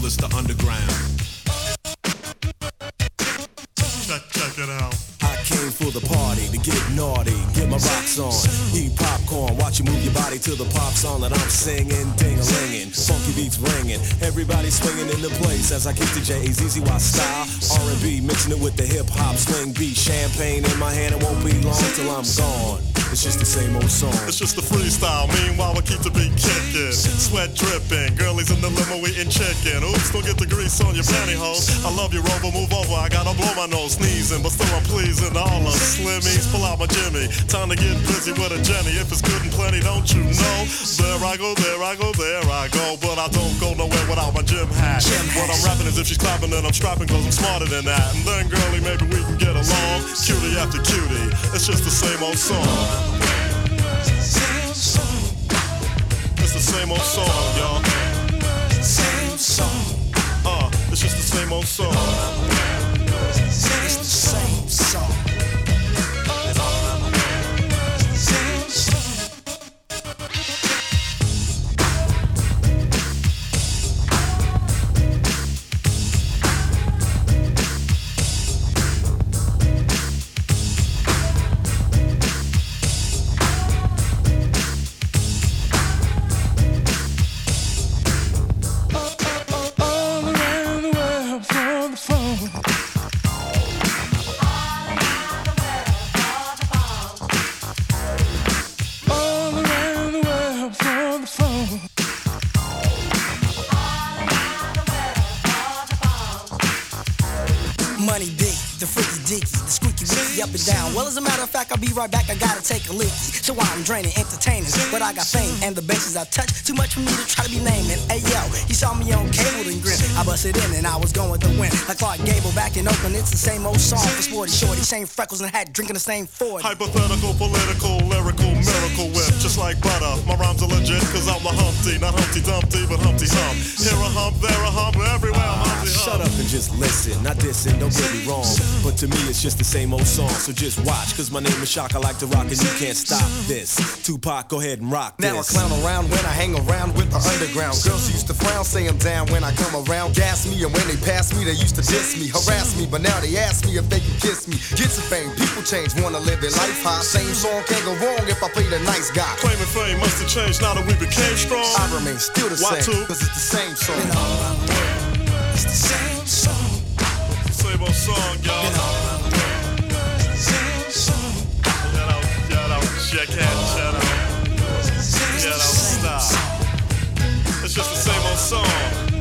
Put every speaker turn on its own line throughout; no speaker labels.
it's the underground.
Check it out.
I came for the party, to get naughty, get my rocks on, eat popcorn, watch you move your body to the pop song that I'm singing, ding-a-linging, funky beats ringing, everybody swinging in the place as I kick the J-A-Z-Z-Y style, R&B, mixing it with the hip-hop swing beat, champagne in my hand, it won't be long till I'm gone. It's just the same old song.
It's just a freestyle, meanwhile I keep the beat kicking. Sweat dripping, girlies in the limo eating chicken. Oops, don't get the grease on your pantyhose. I love you, Rover, move over, I gotta blow my nose, sneezing, but still I'm pleasing all the slimmies. Pull out my Jimmy, time to get busy with a Jenny. If it's good and plenty, don't you know? There I go, there I go, there I go. But I don't go nowhere without my gym hat. What I'm rapping is if she's clapping, then I'm strapping, cause I'm smarter than that. And then, girlie, maybe we can get along. Cutie after cutie, it's just the same old song. It's the same old song, y'all.
Same song.
It's just the same old song.
It's the same song. Money big, the freaky dicky, the squeaky wicky up and down. Well, as a matter of fact, I'll be right back. I gotta take a leaky. So I'm draining, entertaining, but I got fame and the bases I touch. Too much for me to try to be naming. Hey yo, he saw me on cable and grin. I busted in and I was going to win. Like Clark Gable back in Oakland, it's the same old song for Sporty Shorty, same freckles and hat, drinking the same 40.
Hypothetical, political, lyrical, miracle whip, just like butter. My rhymes are legit, cause I'm the Humpty, not Humpty Dumpty, but Humpty Hump. Here a hump, there a hump, everywhere I'm Humpty Hump.
Shut up and just listen, not dissing, don't get me wrong. But to me it's just the same old song, so just watch. Cause my name is Shock, I like to rock and you can't stop this. Tupac, go ahead and rock this.
Now I clown around when I hang around with the underground. Girls used to frown, say I'm down when I come around. Gas me, and when they pass me, they used to diss me, harass me. But now they ask me if they can kiss me. Get some fame, people change, wanna live their life high. Same song can't go wrong if I play the nice guy.
Claiming fame must have changed now that we became strong.
I remain still the
Why
same,
too?
cause it's the same song.
Been all around the world, it's the same song.
Same old song, y'all.
Been all around the world, same song.
Shout out, Checkhead, shout out. Shout out, stop. It's just the same old song.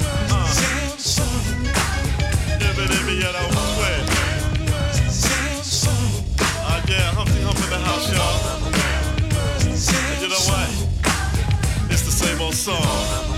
Yeah, that was quick. Yeah, Humpty Hump in the house, y'all. And you know what? It's the same old song.